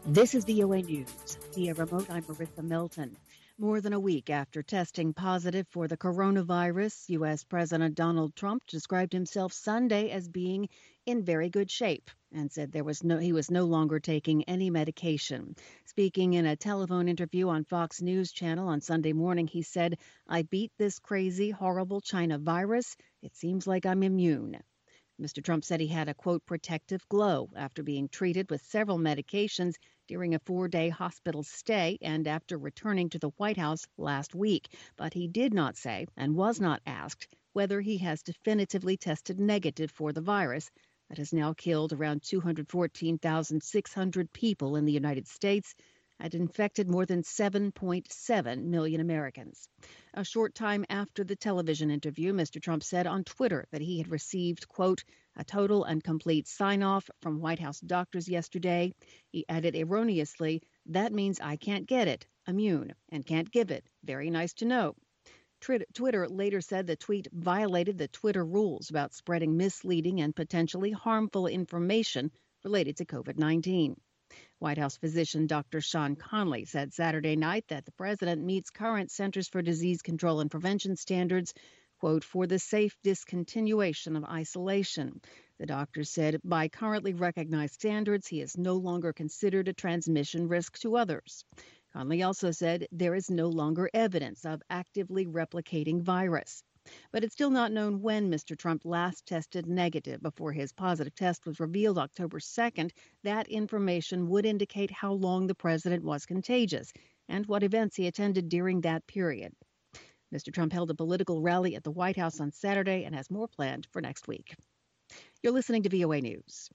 This is VOA News. Via remote, I'm Marissa Milton. More than a week after testing positive for the coronavirus, U.S. President Donald Trump described himself Sunday as being in very good shape and said he was no longer taking any medication. Speaking in a telephone interview on Fox News Channel on Sunday morning, he said, "I beat this crazy, horrible China virus. It seems like I'm immune." Mr. Trump said he had a, quote, protective glow after being treated with several medications during a 4-day hospital stay and after returning to the White House last week. But he did not say and was not asked whether he has definitively tested negative for the virus that has now killed around 214,600 people in the United States and infected more than 7.7 million Americans. A short time after the television interview, Mr. Trump said on Twitter that he had received, quote, a total and complete sign-off from White House doctors yesterday. He added erroneously, "That means I can't get it, immune, and can't give it. Very nice to know." Twitter later said the tweet violated the Twitter rules about spreading misleading and potentially harmful information related to COVID-19. White House physician Dr. Sean Conley said Saturday night that the president meets current Centers for Disease Control and Prevention standards, quote, for the safe discontinuation of isolation. The doctor said by currently recognized standards, he is no longer considered a transmission risk to others. Conley also said there is no longer evidence of actively replicating virus. But it's still not known when Mr. Trump last tested negative. Before his positive test was revealed October 2nd, that information would indicate how long the president was contagious and what events he attended during that period. Mr. Trump held a political rally at the White House on Saturday and has more planned for next week. You're listening to VOA News.